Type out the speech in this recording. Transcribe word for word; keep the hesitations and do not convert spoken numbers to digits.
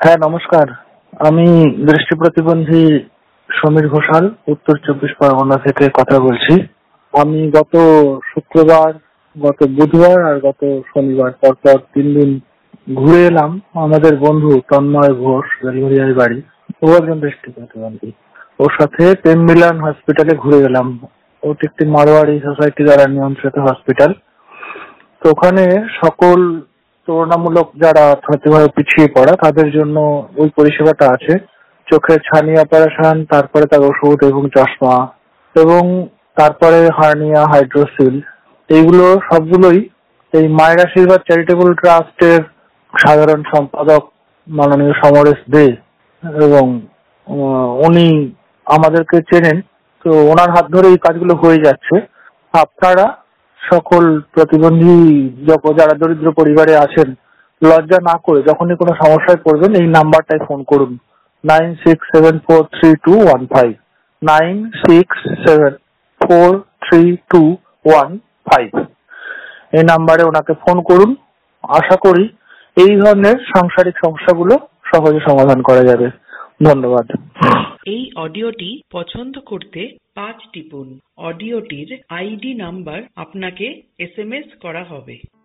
হ্যাঁ, নমস্কার। আমি দৃষ্টি প্রতিবন্ধী সমীর ঘোষাল উত্তর চব্বিশ পরগনা থেকে কথা বলছি। আমি গত শুক্রবার, গত বুধবার আর গত শনিবার পরপর তিন দিন ঘুরে এলাম। আমাদের বন্ধু তন্ময় ঘোষ, বেলঘরিয়ার বাড়ি, ও একজন দৃষ্টি প্রতিবন্ধী। ওর সাথে প্রেম মিলন হসপিটালে ঘুরে এলাম। ওটি একটি মারোয়াড়ি সোসাইটি দ্বারা নিয়ন্ত্রিত হসপিটাল। তো ওখানে সকল তুলনামূলক যারা অর্থনৈতিকভাবে পিছিয়ে পড়া তাদের জন্য ওই পরিষেবাটা আছে। চোখের ছানি অপারেশন, তারপরে তার ওষুধ এবং চশমা, এবং তারপরে হার্নিয়া, হাইড্রোসিল, এইগুলো সবগুলোই এই মায়ের আশীর্বাদ চ্যারিটেবল ট্রাস্টের সাধারণ সম্পাদক মাননীয় সমরেশ দে, এবং আহ, উনি আমাদেরকে চেনেন। তো ওনার হাত ধরে এই কাজগুলো হয়ে যাচ্ছে। আপনারা সকল প্রতিবন্ধী যক- যারা দরিদ্র পরিবারে আছেন, লজ্জা না করে যখনই কোনো সমস্যায় পড়বেন এই নাম্বারটায় ফোন করুন, nine six seven four three two one five nine six seven four three two one five এই নাম্বারে ওনাকে ফোন করুন। আশা করি এই ধরনের সাংসারিক সমস্যাগুলো সহজে সমাধান করা যাবে। ধন্যবাদ। এই অডিওটি পছন্দ করতে পাঁচ টিপুন। অডিওটির আইডি নাম্বার আপনাকে এস এম এস করা হবে।